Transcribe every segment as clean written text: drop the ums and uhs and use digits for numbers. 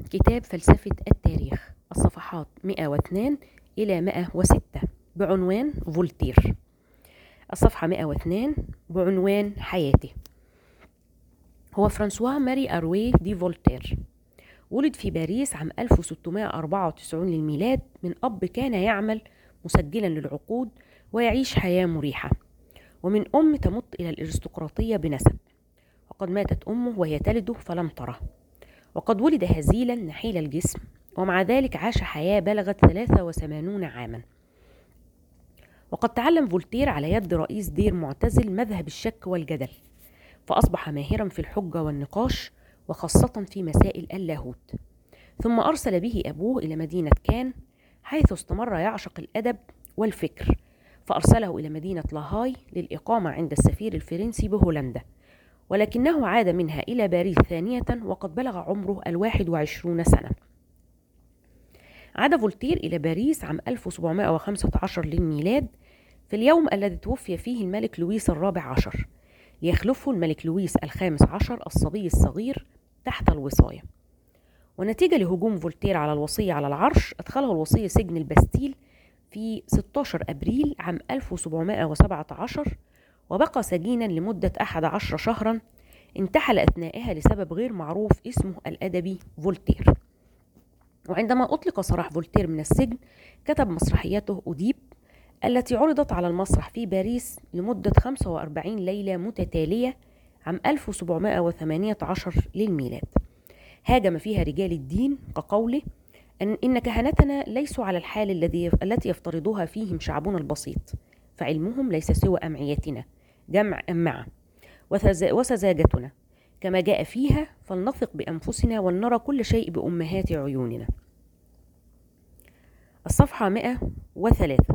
كتاب فلسفة التاريخ، الصفحات 102 إلى 106 بعنوان فولتير. الصفحة 102 بعنوان حياته. هو فرانسوا ماري أروي دي فولتير، ولد في باريس عام 1694 للميلاد من أب كان يعمل مسجلا للعقود ويعيش حياة مريحة، ومن أم تمت إلى الأرستقراطية بنسب، وقد ماتت أمه وهي تلده فلم تره، وقد ولد هزيلا نحيل الجسم، ومع ذلك عاش حياة بلغت 83 عاما. وقد تعلم فولتير على يد رئيس دير معتزل مذهب الشك والجدل، فأصبح ماهرا في الحجة والنقاش، وخاصة في مسائل اللاهوت. ثم أرسل به أبوه إلى مدينة كان، حيث استمر يعشق الأدب والفكر، فأرسله إلى مدينة لاهاي للإقامة عند السفير الفرنسي بهولندا، ولكنه عاد منها إلى باريس ثانية وقد بلغ عمره 21 سنة. عاد فولتير إلى باريس عام 1715 للميلاد، في اليوم الذي توفي فيه الملك لويس الرابع عشر، ليخلفه الملك لويس الخامس عشر الصبي الصغير تحت الوصاية. ونتيجة لهجوم فولتير على الوصي على العرش، أدخله الوصي سجن الباستيل في 16 أبريل عام 1717، وبقى سجينا لمدة 11 شهرا، انتحل أثنائها لسبب غير معروف اسمه الأدبي فولتير. وعندما أطلق سراح فولتير من السجن، كتب مسرحيته أوديب التي عرضت على المسرح في باريس لمدة 45 ليلة متتالية عام 1718 للميلاد. هاجم فيها رجال الدين كقوله إن كهنتنا ليسوا على الحال التي يفترضها فيهم شعبنا البسيط، فعلمهم ليس سوى أمعيتنا جمع أمعة وسذاجتنا، كما جاء فيها فلنثق بأنفسنا ولنرى كل شيء بأمهات عيوننا. الصفحة 103.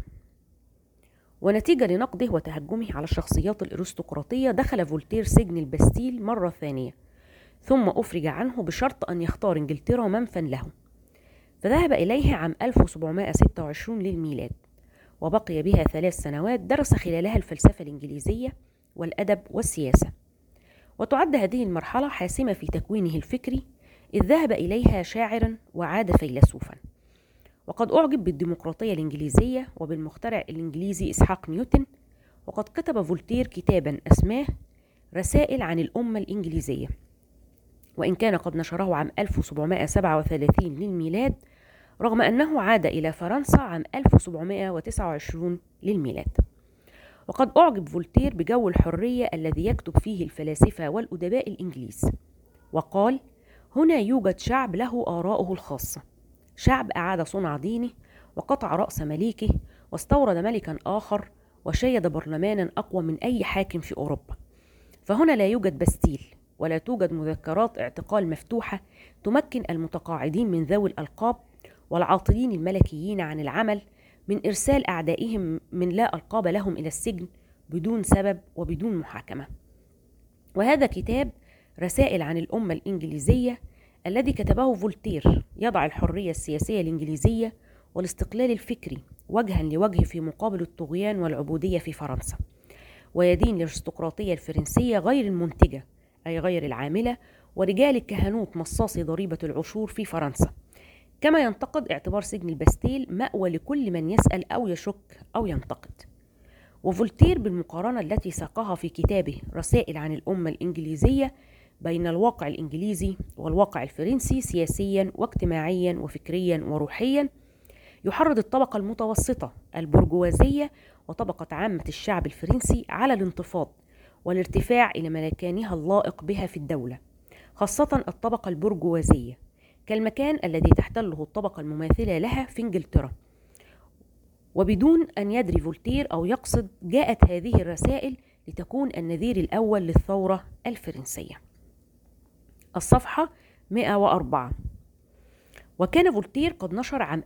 ونتيجة لنقده وتهجمه على الشخصيات الأرستقراطية، دخل فولتير سجن الباستيل مرة ثانية، ثم أفرج عنه بشرط أن يختار إنجلترا منفا له، فذهب إليها عام 1726 للميلاد، وبقي بها 3 سنوات درس خلالها الفلسفة الإنجليزية والأدب والسياسة. وتعد هذه المرحلة حاسمة في تكوينه الفكري، إذ ذهب إليها شاعرا وعاد فيلسوفا. وقد أعجب بالديمقراطية الإنجليزية وبالمخترع الإنجليزي إسحاق نيوتن، وقد كتب فولتير كتابا أسماه رسائل عن الأمة الإنجليزية، وإن كان قد نشره عام 1737 للميلاد، رغم أنه عاد إلى فرنسا عام 1729 للميلاد. وقد أعجب فولتير بجو الحرية الذي يكتب فيه الفلاسفة والأدباء الإنجليز، وقال: هنا يوجد شعب له آراؤه الخاصة، شعب أعاد صنع دينه وقطع رأس مليكه واستورد ملكا آخر وشيد برلمانا أقوى من أي حاكم في أوروبا. فهنا لا يوجد باستيل، ولا توجد مذكرات اعتقال مفتوحة تمكن المتقاعدين من ذوي الألقاب والعاطلين الملكيين عن العمل من إرسال أعدائهم من لا ألقاب لهم إلى السجن بدون سبب وبدون محاكمة. وهذا كتاب رسائل عن الأمة الإنجليزية الذي كتبه فولتير يضع الحرية السياسية الإنجليزية والاستقلال الفكري وجها لوجه في مقابل الطغيان والعبودية في فرنسا، ويدين الأرستقراطية الفرنسية غير المنتجة أي غير العاملة، ورجال الكهنوت مصاصي ضريبة العشور في فرنسا، كما ينتقد اعتبار سجن الباستيل مأوى لكل من يسأل أو يشك أو ينتقد. وفولتير بالمقارنة التي ساقها في كتابه رسائل عن الأمة الإنجليزية بين الواقع الإنجليزي والواقع الفرنسي سياسيا واجتماعيا وفكريا وروحيا، يحرض الطبقة المتوسطة البرجوازية وطبقة عامة الشعب الفرنسي على الانتفاض والارتفاع إلى مكانها اللائق بها في الدولة، خاصة الطبقة البرجوازية، كالمكان الذي تحتله الطبقة المماثلة لها في إنجلترا. وبدون أن يدري فولتير أو يقصد، جاءت هذه الرسائل لتكون النذير الأول للثورة الفرنسية. الصفحة 104. وكان فولتير قد نشر عام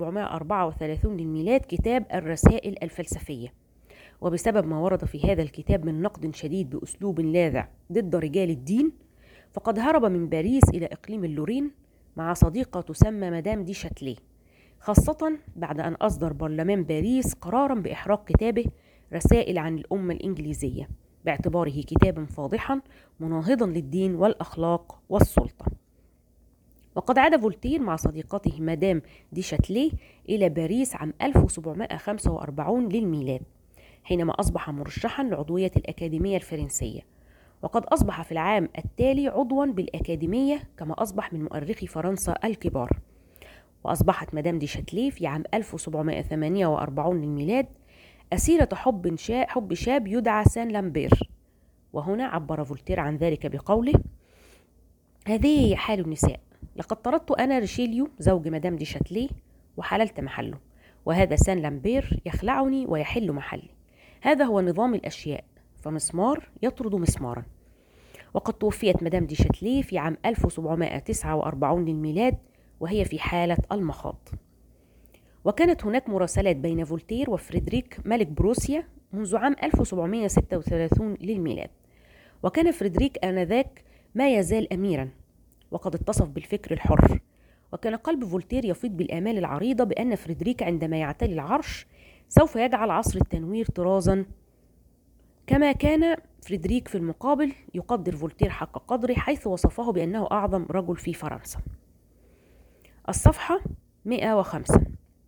1734 للميلاد كتاب الرسائل الفلسفية، وبسبب ما ورد في هذا الكتاب من نقد شديد بأسلوب لاذع ضد رجال الدين، فقد هرب من باريس إلى إقليم اللورين مع صديقة تسمى مدام دي شاتليه، خاصة بعد أن أصدر برلمان باريس قرارا بإحراق كتابه رسائل عن الأمة الإنجليزية، باعتباره كتابا فاضحا مناهضا للدين والأخلاق والسلطة. وقد عاد فولتير مع صديقته مدام دي شاتليه إلى باريس عام 1745 للميلاد، حينما أصبح مرشحا لعضوية الأكاديمية الفرنسية، وقد أصبح في العام التالي عضوا بالأكاديمية، كما أصبح من مؤرخي فرنسا الكبار. وأصبحت مدام دي شاتليه في عام 1748 للميلاد أسيرة حب شاب يدعى سان لامبير. وهنا عبر فولتير عن ذلك بقوله: هذه هي حال النساء، لقد طردت أنا ريشيليو زوج مدام دي شاتليه وحللت محله، وهذا سان لامبير يخلعني ويحل محلي. هذا هو نظام الأشياء، فمسمار يطرد مسمارا. وقد توفيت مدام دي شاتليه في عام 1749 للميلاد وهي في حالة المخاض. وكانت هناك مراسلات بين فولتير وفريدريك ملك بروسيا منذ عام 1736 للميلاد، وكان فريدريك آنذاك ما يزال أميرا وقد اتصف بالفكر الحر، وكان قلب فولتير يفيض بالآمال العريضة بأن فريدريك عندما يعتلي العرش سوف يجعل عصر التنوير طرازا، كما كان فريدريك في المقابل يقدر فولتير حق قدره، حيث وصفه بأنه أعظم رجل في فرنسا. الصفحة 105.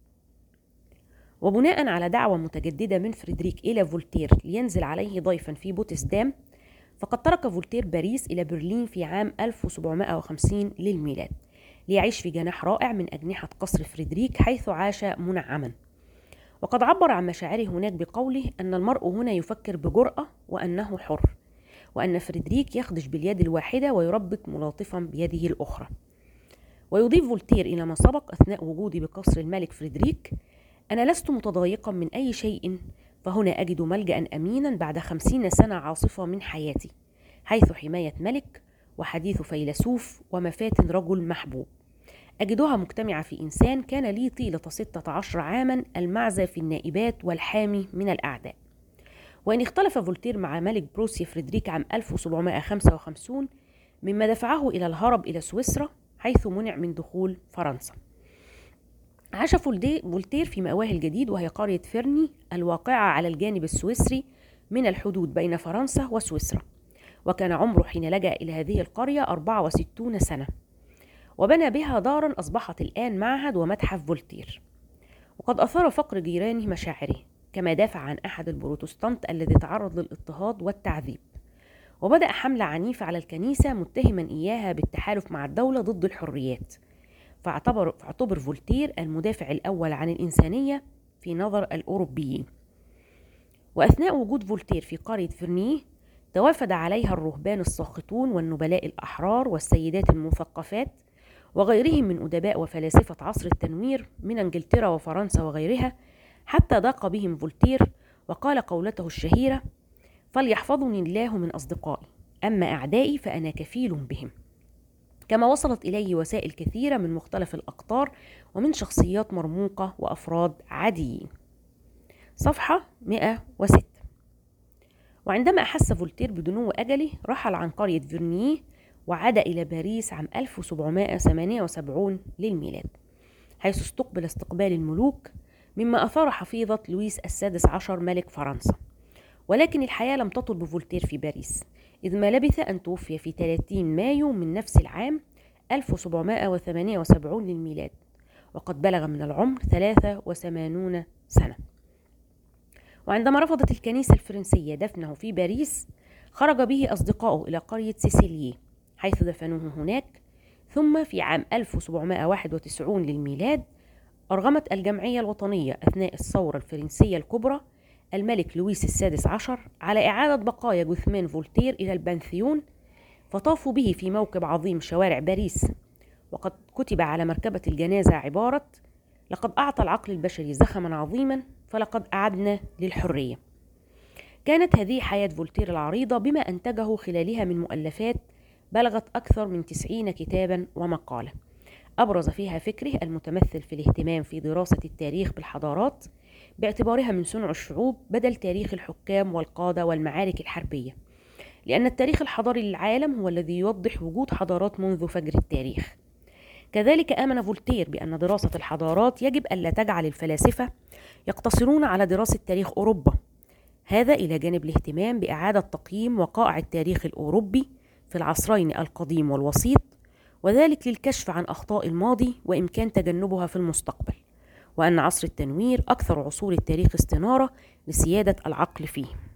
وبناء على دعوة متجددة من فريدريك إلى فولتير لينزل عليه ضيفا في بوتسدام، فقد ترك فولتير باريس إلى برلين في عام 1750 للميلاد ليعيش في جناح رائع من أجنحة قصر فريدريك، حيث عاش منعما. وقد عبر عن مشاعره هناك بقوله أن المرء هنا يفكر بجرأة وأنه حر، وأن فريدريك يخدش باليد الواحدة ويربط ملاطفا بيده الأخرى. ويضيف فولتير إلى ما سبق أثناء وجودي بقصر الملك فريدريك: أنا لست متضايقا من أي شيء، فهنا أجد ملجأ أمينا بعد 50 سنة عاصفة من حياتي، حيث حماية ملك وحديث فيلسوف ومفاتن رجل محبوب أجدها مجتمعة في إنسان كان لي طيلة 16 عاما المعزة في النائبات والحامي من الأعداء. وإن اختلف فولتير مع ملك بروسيا فريدريك عام 1755 مما دفعه إلى الهرب إلى سويسرا، حيث منع من دخول فرنسا. عاش فولتير في مأواه الجديد، وهي قرية فيرني الواقعة على الجانب السويسري من الحدود بين فرنسا وسويسرا، وكان عمره حين لجأ إلى هذه القرية 64 سنة، وبنى بها دارا أصبحت الآن معهد ومتحف فولتير. وقد أثار فقر جيرانه مشاعره، كما دافع عن أحد البروتستانت الذي تعرض للاضطهاد والتعذيب، وبدأ حملة عنيفة على الكنيسة متهما إياها بالتحالف مع الدولة ضد الحريات. فاعتبر فولتير المدافع الأول عن الإنسانية في نظر الأوروبيين. وأثناء وجود فولتير في قرية فيرني توافد عليها الرهبان الساخطون والنبلاء الأحرار والسيدات المثقفات وغيرهم من أدباء وفلاسفة عصر التنوير من إنجلترا وفرنسا وغيرها، حتى ضاق بهم فولتير وقال قولته الشهيرة: فليحفظني الله من أصدقائي، أما أعدائي فأنا كفيل بهم. كما وصلت إليه وسائل كثيرة من مختلف الأقطار ومن شخصيات مرموقة وأفراد عاديين. صفحة 106. وعندما أحس فولتير بدنو أجله رحل عن قرية فيرني وعاد إلى باريس عام 1778 للميلاد، حيث استقبل استقبال الملوك، مما أثار حفيظة لويس السادس عشر ملك فرنسا. ولكن الحياة لم تطل بفولتير في باريس، إذ ما لبث أن توفي في 30 مايو من نفس العام 1778 للميلاد، وقد بلغ من العمر 83 سنة. وعندما رفضت الكنيسة الفرنسية دفنه في باريس، خرج به أصدقائه إلى قرية سيسيلية، حيث دفنوه هناك. ثم في عام 1791 للميلاد أرغمت الجمعية الوطنية أثناء الثورة الفرنسية الكبرى الملك لويس السادس عشر على إعادة بقايا جثمان فولتير إلى البنثيون، فطافوا به في موكب عظيم شوارع باريس، وقد كتب على مركبة الجنازة عبارة: لقد أعطى العقل البشري زخما عظيما، فلقد أعدنا للحرية. كانت هذه حياة فولتير العريضة بما أنتجه خلالها من مؤلفات بلغت أكثر من 90 كتابا ومقالة، أبرز فيها فكره المتمثل في الاهتمام في دراسة التاريخ بالحضارات باعتبارها من صنع الشعوب بدل تاريخ الحكام والقادة والمعارك الحربية، لأن التاريخ الحضاري للعالم هو الذي يوضح وجود حضارات منذ فجر التاريخ. كذلك آمن فولتير بأن دراسة الحضارات يجب ألا تجعل الفلاسفة يقتصرون على دراسة تاريخ أوروبا، هذا إلى جانب الاهتمام بإعادة تقييم وقائع التاريخ الأوروبي في العصرين القديم والوسيط، وذلك للكشف عن أخطاء الماضي وإمكان تجنبها في المستقبل، وأن عصر التنوير أكثر عصور التاريخ استنارة لسيادة العقل فيه.